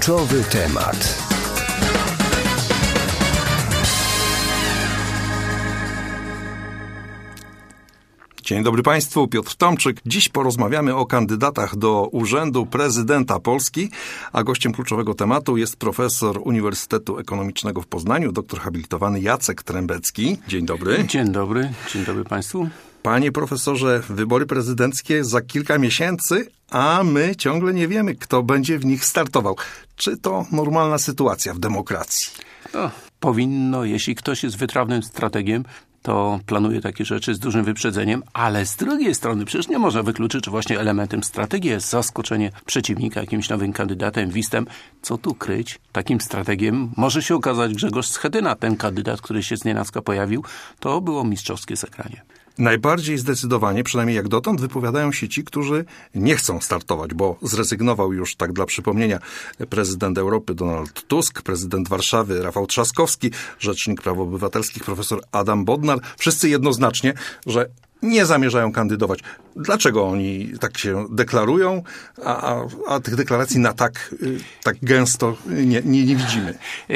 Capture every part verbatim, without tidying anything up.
Kluczowy temat. Dzień dobry Państwu, Piotr Tomczyk. Dziś porozmawiamy o kandydatach do urzędu prezydenta Polski, a gościem kluczowego tematu jest profesor Uniwersytetu Ekonomicznego w Poznaniu, doktor habilitowany Jacek Trembecki. Dzień dobry. Dzień dobry, dzień dobry Państwu. Panie profesorze, wybory prezydenckie za kilka miesięcy, a my ciągle nie wiemy, kto będzie w nich startował. Czy to normalna sytuacja w demokracji? No, powinno, jeśli ktoś jest wytrawnym strategiem, to planuje takie rzeczy z dużym wyprzedzeniem, ale z drugiej strony przecież nie można wykluczyć, że właśnie elementem strategii jest zaskoczenie przeciwnika jakimś nowym kandydatem, wistem. Co tu kryć? Takim strategiem może się okazać Grzegorz Schetyna, ten kandydat, który się znienacka pojawił. To było mistrzowskie zagranie. Najbardziej zdecydowanie, przynajmniej jak dotąd, wypowiadają się ci, którzy nie chcą startować, bo zrezygnował już, tak dla przypomnienia, prezydent Europy Donald Tusk, prezydent Warszawy Rafał Trzaskowski, rzecznik praw obywatelskich profesor Adam Bodnar. Wszyscy jednoznacznie, że nie zamierzają kandydować. Dlaczego oni tak się deklarują, a, a, a tych deklaracji na tak, tak gęsto nie, nie, nie widzimy?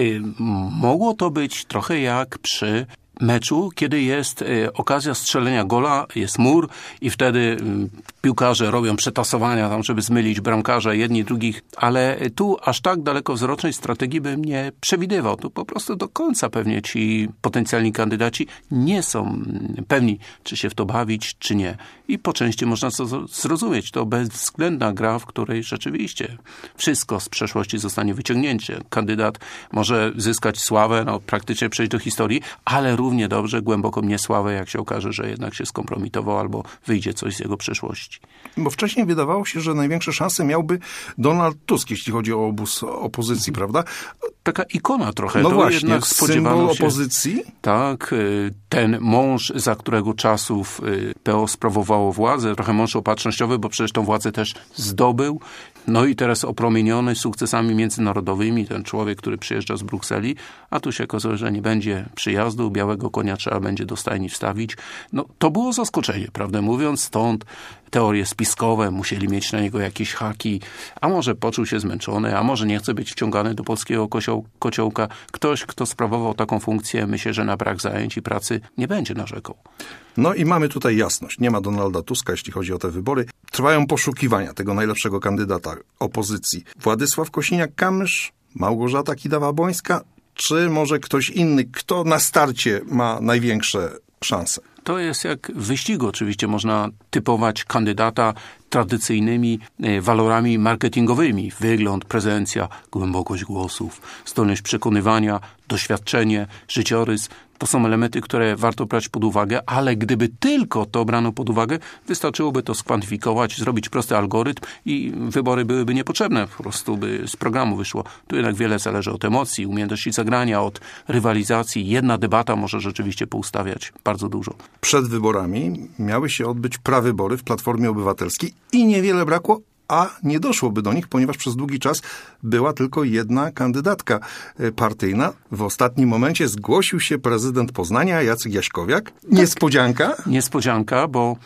Mogło to być trochę jak przy meczu, kiedy jest y, okazja strzelenia gola, jest mur i wtedy y, piłkarze robią przetasowania tam, żeby zmylić bramkarza jedni drugich, ale tu aż tak dalekowzrocznej strategii bym nie przewidywał. Tu po prostu do końca pewnie ci potencjalni kandydaci nie są pewni, czy się w to bawić, czy nie. I po części można to zrozumieć. To bezwzględna gra, w której rzeczywiście wszystko z przeszłości zostanie wyciągnięte. Kandydat może zyskać sławę, no praktycznie przejść do historii, ale równie dobrze głęboką niesławę, jak się okaże, że jednak się skompromitował albo wyjdzie coś z jego przeszłości. Bo wcześniej wydawało się, że największe szanse miałby Donald Tusk, jeśli chodzi o obóz opozycji, prawda? Taka ikona trochę. No to właśnie, jednak spodziewano symbol się, opozycji. Tak, ten mąż, za którego czasów P O sprawowało władzę, trochę mąż opatrznościowy, bo przecież tą władzę też zdobył. No i teraz opromieniony sukcesami międzynarodowymi, ten człowiek, który przyjeżdża z Brukseli, a tu się okazuje, że nie będzie przyjazdu, białego konia trzeba będzie do stajni wstawić. No to było zaskoczenie, prawdę mówiąc, stąd teorie spiskowe, musieli mieć na niego jakieś haki, a może poczuł się zmęczony, a może nie chce być wciągany do polskiego kocioł, kociołka. Ktoś, kto sprawował taką funkcję, myślę, że na brak zajęć i pracy nie będzie narzekał. No i mamy tutaj jasność. Nie ma Donalda Tuska, jeśli chodzi o te wybory. Trwają poszukiwania tego najlepszego kandydata opozycji. Władysław Kosiniak-Kamysz, Małgorzata Kidawa-Błońska, czy może ktoś inny, kto na starcie ma największe szanse? To jest jak w wyścigu. Oczywiście można typować kandydata tradycyjnymi walorami marketingowymi. Wygląd, prezencja, głębokość głosów, zdolność przekonywania, doświadczenie, życiorys. To są elementy, które warto brać pod uwagę, ale gdyby tylko to brano pod uwagę, wystarczyłoby to skwantyfikować, zrobić prosty algorytm i wybory byłyby niepotrzebne. Po prostu by z programu wyszło. Tu jednak wiele zależy od emocji, umiejętności zagrania, od rywalizacji. Jedna debata może rzeczywiście poustawiać bardzo dużo. Przed wyborami miały się odbyć prawybory w Platformie Obywatelskiej i niewiele brakło, a nie doszłoby do nich, ponieważ przez długi czas była tylko jedna kandydatka partyjna. W ostatnim momencie zgłosił się prezydent Poznania, Jacek Jaśkowiak. Niespodzianka? Tak, niespodzianka, bo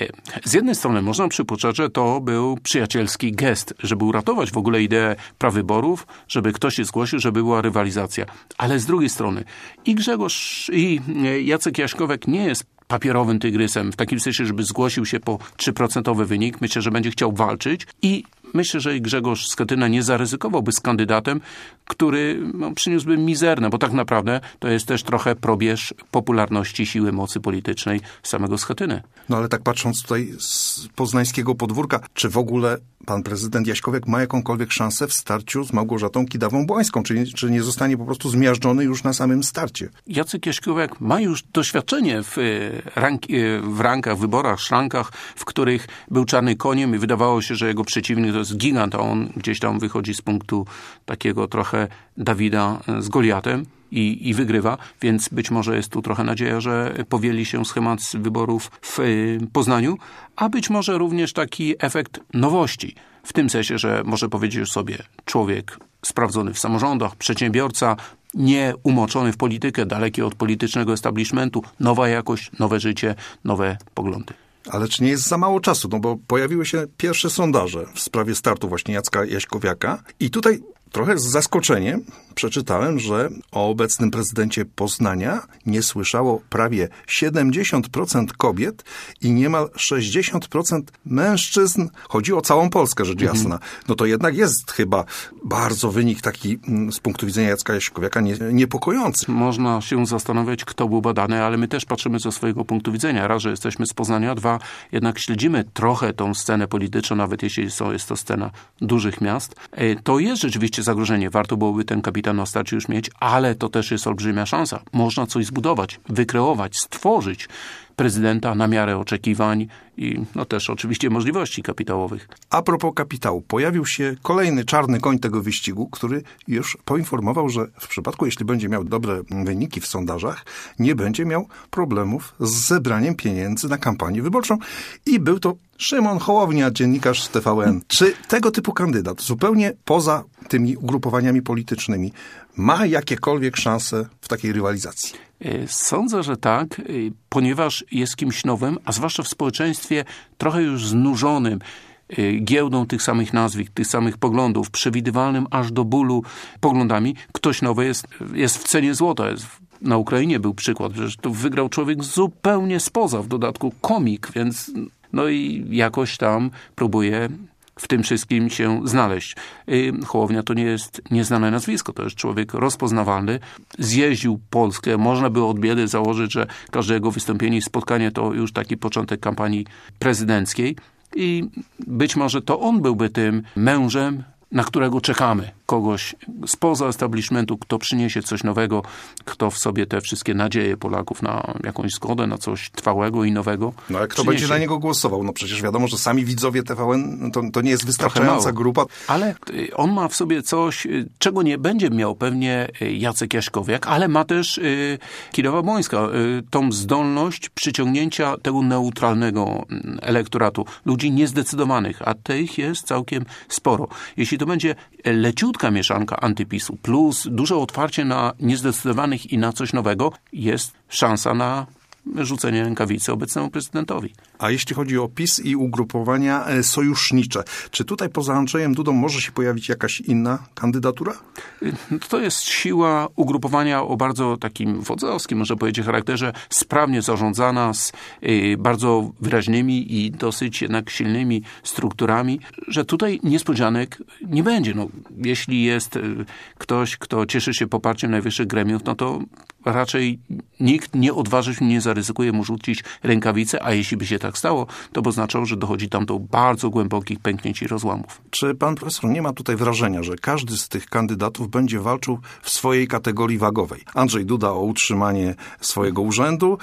z jednej strony można przypuszczać, że to był przyjacielski gest, żeby uratować w ogóle ideę prawyborów, żeby ktoś się zgłosił, żeby była rywalizacja. Ale z drugiej strony i Grzegorz, i Jacek Jaśkowiak nie jest papierowym tygrysem, w takim sensie, żeby zgłosił się po trzy procent wynik. Myślę, że będzie chciał walczyć i myślę, że Grzegorz Schetyna nie zaryzykowałby z kandydatem, który no, przyniósłby mizerne, bo tak naprawdę to jest też trochę probierz popularności siły mocy politycznej samego Schetyny. No ale tak patrząc tutaj z poznańskiego podwórka, czy w ogóle pan prezydent Jaśkowiak ma jakąkolwiek szansę w starciu z Małgorzatą Kidawą-Błońską? Czy, czy nie zostanie po prostu zmiażdżony już na samym starcie? Jacek Jaśkowiak ma już doświadczenie w, rank, w rankach, wyborach, szrankach, w których był czarnym koniem i wydawało się, że jego przeciwnik to jest gigant, a on gdzieś tam wychodzi z punktu takiego trochę Dawida z Goliatem. I, i wygrywa, więc być może jest tu trochę nadzieja, że powieli się schemat z wyborów w Poznaniu, a być może również taki efekt nowości. W tym sensie, że może powiedzieć sobie człowiek sprawdzony w samorządach, przedsiębiorca, nie umoczony w politykę, daleki od politycznego establishmentu, nowa jakość, nowe życie, nowe poglądy. Ale czy nie jest za mało czasu? No bo pojawiły się pierwsze sondaże w sprawie startu właśnie Jacka Jaśkowiaka i tutaj Trochę z zaskoczeniem przeczytałem, że o obecnym prezydencie Poznania nie słyszało prawie siedemdziesiąt procent kobiet i niemal sześćdziesiąt procent mężczyzn. Chodzi o całą Polskę, rzecz jasna. No to jednak jest chyba bardzo wynik taki z punktu widzenia Jacka Jaśkowiaka nie, niepokojący. Można się zastanawiać, kto był badany, ale my też patrzymy ze swojego punktu widzenia. Raz, że jesteśmy z Poznania, dwa, jednak śledzimy trochę tą scenę polityczną, nawet jeśli jest to scena dużych miast. To jest rzeczywiście zagrożenie. Warto byłoby ten kapitan na starcie już mieć, ale to też jest olbrzymia szansa. Można coś zbudować, wykreować, stworzyć prezydenta na miarę oczekiwań i no też oczywiście możliwości kapitałowych. A propos kapitału, pojawił się kolejny czarny koń tego wyścigu, który już poinformował, że w przypadku, jeśli będzie miał dobre wyniki w sondażach, nie będzie miał problemów z zebraniem pieniędzy na kampanię wyborczą. I był to Szymon Hołownia, dziennikarz z T V N. Czy tego typu kandydat, zupełnie poza tymi ugrupowaniami politycznymi, ma jakiekolwiek szanse w takiej rywalizacji? Sądzę, że tak, ponieważ jest kimś nowym, a zwłaszcza w społeczeństwie trochę już znużonym giełdą tych samych nazwisk, tych samych poglądów, przewidywalnym aż do bólu poglądami. Ktoś nowy jest, jest w cenie złota. Jest, na Ukrainie był przykład, że to wygrał człowiek zupełnie spoza, w dodatku komik, więc no i jakoś tam próbuje w tym wszystkim się znaleźć. Hołownia to nie jest nieznane nazwisko, to jest człowiek rozpoznawalny. Zjeździł Polskę. Można by od biedy założyć, że każde jego wystąpienie i spotkanie to już taki początek kampanii prezydenckiej. I być może to on byłby tym mężem, na którego czekamy. Kogoś spoza establishmentu, kto przyniesie coś nowego, kto w sobie te wszystkie nadzieje Polaków na jakąś zgodę, na coś trwałego i nowego No ale kto przyniesie. będzie na niego głosował? No przecież wiadomo, że sami widzowie T V N to, to nie jest wystarczająca grupa. Ale on ma w sobie coś, czego nie będzie miał pewnie Jacek Jaśkowiak, ale ma też y, Kidawa-Błońska. Y, tą zdolność przyciągnięcia tego neutralnego elektoratu. Ludzi niezdecydowanych, a tych jest całkiem sporo. Jeśli to będzie leciutka mieszanka antypisu plus duże otwarcie na niezdecydowanych i na coś nowego, jest szansa na rzucenie rękawicy obecnemu prezydentowi. A jeśli chodzi o PiS i ugrupowania sojusznicze, czy tutaj poza Andrzejem Dudą może się pojawić jakaś inna kandydatura? To jest siła ugrupowania o bardzo takim wodzowskim, może powiedzieć, charakterze, sprawnie zarządzana, z y, bardzo wyraźnymi i dosyć jednak silnymi strukturami, że tutaj niespodzianek nie będzie. No, jeśli jest y, ktoś, kto cieszy się poparciem najwyższych gremiów, no to raczej nikt nie odważy się, nie zaryzykuje mu rzucić rękawicę, a jeśli by się tak stało, to by oznaczało, że dochodzi tam do bardzo głębokich pęknięć i rozłamów. Czy pan profesor nie ma tutaj wrażenia, że każdy z tych kandydatów będzie walczył w swojej kategorii wagowej? Andrzej Duda o utrzymanie swojego urzędu,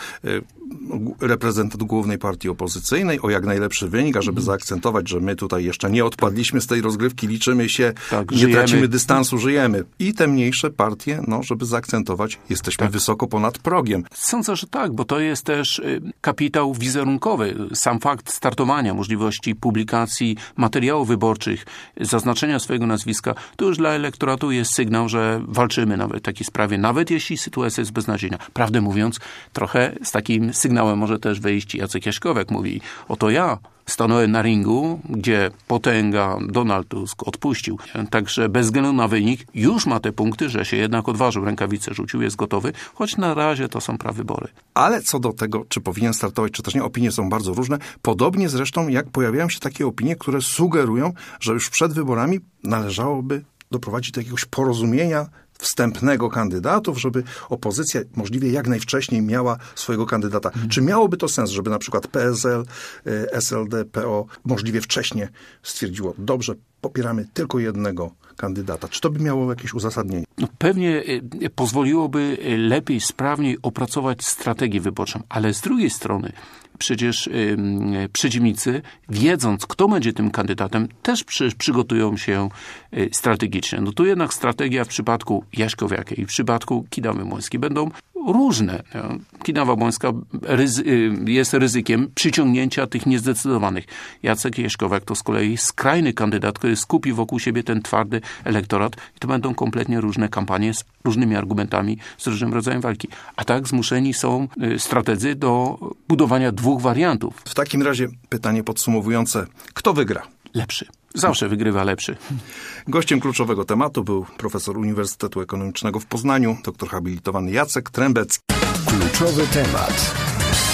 reprezentant głównej partii opozycyjnej o jak najlepszy wynik, a żeby mm. zaakcentować, że my tutaj jeszcze nie odpadliśmy z tej rozgrywki, liczymy się, tak, nie żyjemy. Tracimy dystansu, żyjemy. I te mniejsze partie, no, żeby zaakcentować, jesteśmy tak. wysoko ponad progiem. Sądzę, że tak, bo to jest też kapitał wizerunkowy. Sam fakt startowania, możliwości publikacji materiałów wyborczych, zaznaczenia swojego nazwiska, to już dla elektoratu jest sygnał, że walczymy nawet w takiej sprawie, nawet jeśli sytuacja jest beznadziejna. Prawdę mówiąc, trochę z takim sygnałem może też wyjść Jacek Jaśkowiak. Mówi, oto ja stanąłem na ringu, gdzie potęga Donald Tusk odpuścił. Także bez względu na wynik już ma te punkty, że się jednak odważył, rękawicę rzucił, jest gotowy, choć na razie to są prawybory. Ale co do tego, czy powinien startować, czy też nie, opinie są bardzo różne. Podobnie zresztą jak pojawiają się takie opinie, które sugerują, że już przed wyborami należałoby doprowadzić do jakiegoś porozumienia wstępnego kandydatów, żeby opozycja możliwie jak najwcześniej miała swojego kandydata. Mhm. Czy miałoby to sens, żeby na przykład P S L, S L D, P O możliwie wcześnie stwierdziło, dobrze, popieramy tylko jednego kandydata. Czy to by miało jakieś uzasadnienie? No pewnie pozwoliłoby lepiej, sprawniej opracować strategię wyborczą, ale z drugiej strony przecież y, przeciwnicy, wiedząc, kto będzie tym kandydatem, też przy, przygotują się y, strategicznie. No tu jednak strategia w przypadku Jaśkowiaka i w przypadku Kidawy-Błońskiej będą różne. Kidawa-Błońska ryzy, jest ryzykiem przyciągnięcia tych niezdecydowanych. Jacek Jaśkowiak to z kolei skrajny kandydat, który skupi wokół siebie ten twardy elektorat i to będą kompletnie różne kampanie z różnymi argumentami, z różnym rodzajem walki. A tak zmuszeni są strategzy do budowania dwóch wariantów. W takim razie pytanie podsumowujące. Kto wygra? Lepszy. Zawsze wygrywa lepszy. Gościem kluczowego tematu był profesor Uniwersytetu Ekonomicznego w Poznaniu, doktor habilitowany Jacek Trębecki. Kluczowy temat.